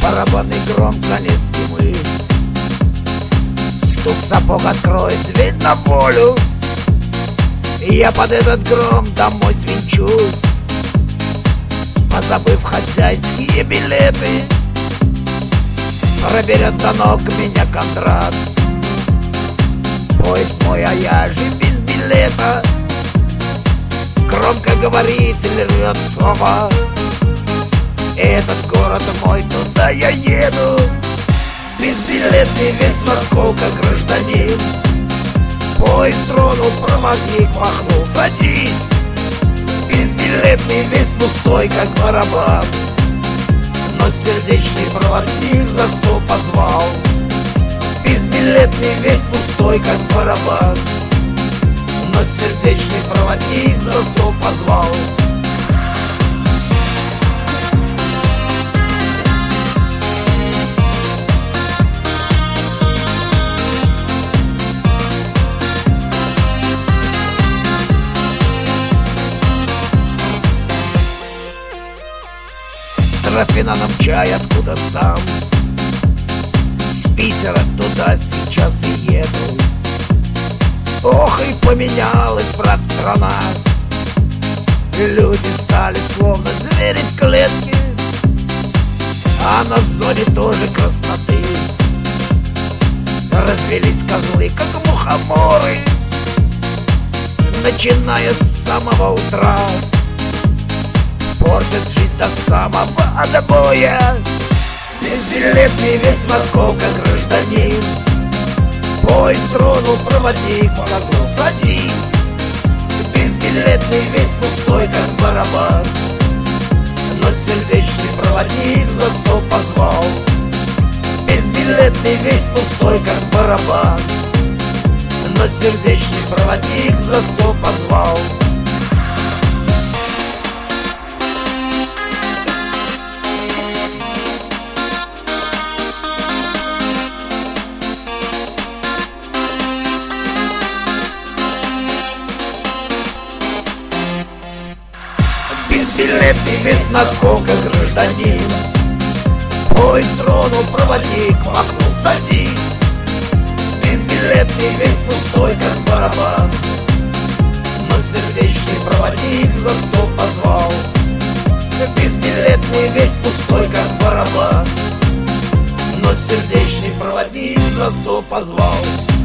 барабанный гром, конец зимы. Стук сапог откроет дверь на волю, и я под этот гром домой свинчу, позабыв хозяйские билеты. Проберет до ног меня Кондрат. Поезд мой, а я же без билета. Громкоговоритель рвет слова. Этот город мой, туда я еду. Безбилетный весь нарколка гражданин. Поезд тронул, проводник махнул: садись. Безбилетный весь пустой, как барабан. Но сердечный проводник за стол позвал. Безбилетный весь пустой, как барабан. Но сердечный проводник за стол позвал. Рафинаном чай, откуда сам. С Питера туда сейчас и еду. Ох, и поменялась, брат, страна. Люди стали словно звери в клетке, а на зоне тоже красноты. Развелись козлы, как мухоморы, начиная с самого утра. Портит жизнь до самого отбоя. Безбилетный весь нарколка гражданин. Поезд тронул, проводник сказал: садись. Безбилетный весь пустой, как барабан. Но сердечный проводник за стол позвал. Безбилетный весь пустой, как барабан. Но сердечный проводник за стол позвал. Безбилетный весь нарколка гражданин. Поезд тронул, проводник махнул: садись. Безбилетный весь пустой, как барабан. Но сердечный проводник за стол позвал. Безбилетный весь пустой, как барабан. Но сердечный проводник за стол позвал.